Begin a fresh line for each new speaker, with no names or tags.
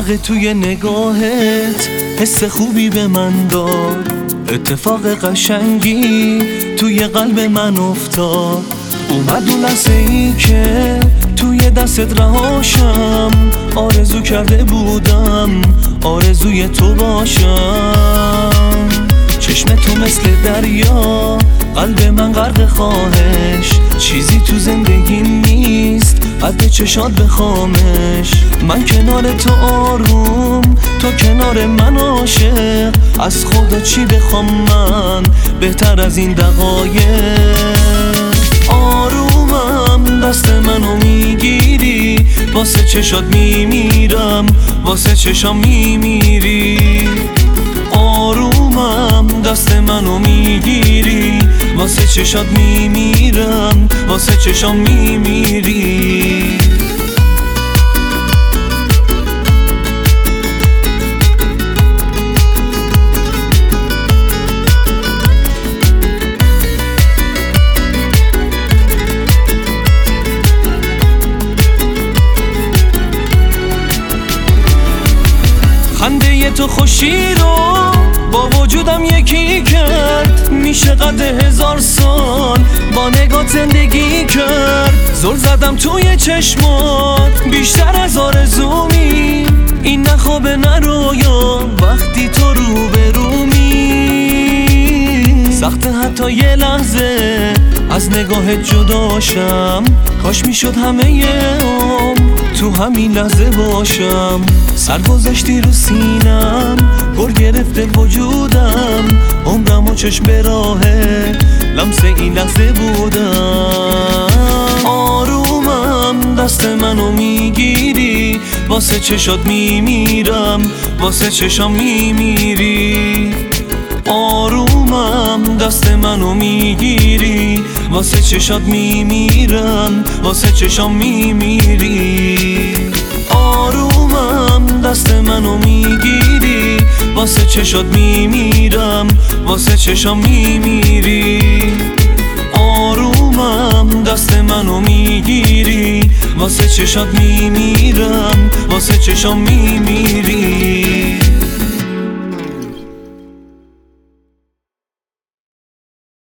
غرق توی نگاهت، حس خوبی به من داد، اتفاق قشنگی توی قلب من افتاد. اومد اون لحظه ای که توی دستت رهاشم، آرزو کرده بودم آرزوی تو باشم. چشم تو مثل دریا، قلب من غرق خواهش، چیزی تو زندگی نیست قد چشات بخوامش. من کنار تو آروم، تو کنار من عاشق، از خدا چی بخوام من بهتر از این دقایق. آرومم دست منو میگیری، واسه چشات میمیرم، واسه چشام میمیری. آرومم دست منو میگیری، واسه چشات میمیرم، واسه چشام میمیری. خنده تو خوشی رو با وجودم یکی کرد، میشه قد 1000 سال با نگات زندگی کرد. زل زدم توی چشمات بیشتر از آرزومی، این نه خوابه نه رویا وقتی تو روبرومی. سخته حتی یه لحظه از نگاهت جداشم، کاش میشد همه عمر تو همین لحظه باشم. سر گذاشتی رو سینم، گل گرفته وجودم، عمرم و چشم به راهه لمس این لحظه بودم. آرومم دست منو میگیری، واسه چشات میمیرم، واسه چشام میمیری. آرومم دست منو میگیری، واسه چشات میمیرم، واسه چشام میمیری. آرومم دست منو میگیری، واسه چشات میمیرم، واسه چشام میمیری. آرومم دست منو میگیری، واسه چشات میمیرم، واسه چشام میمیری.